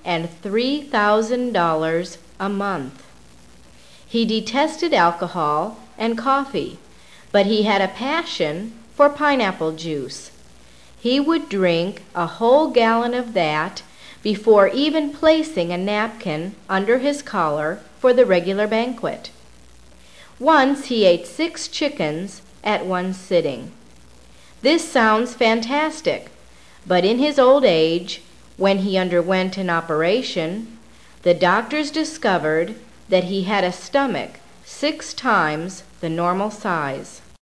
and $3,000 a month. He detested alcohol and coffee, but he had a passion for pineapple juice. He would drink a whole gallon of that before even placing a napkin under his collar for the regular banquet. Once he ate 6 chickens at one sitting. This sounds fantastic, but in his old age, when he underwent an operation, the doctors discovered that he had a stomach 6 times the normal size.